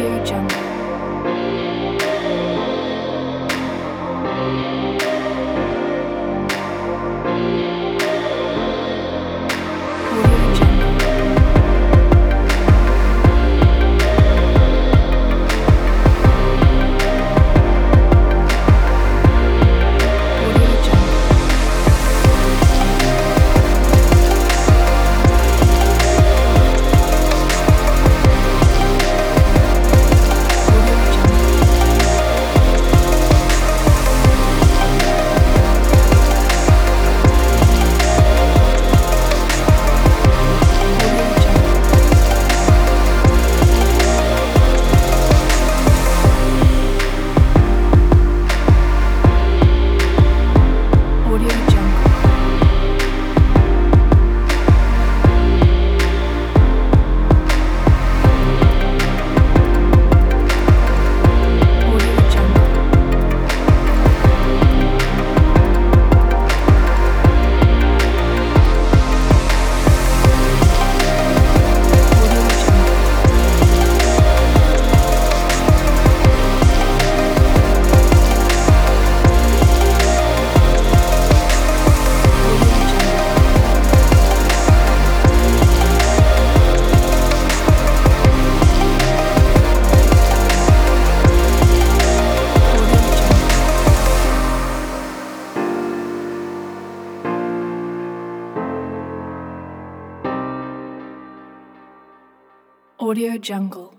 Audio Jungle. Audio Jungle. Audio Jungle. Audio Jungle. Audio Jungle. Audio Jungle. Audio Jungle. Audio Jungle. Audio Jungle. Audio Jungle. Audio Jungle.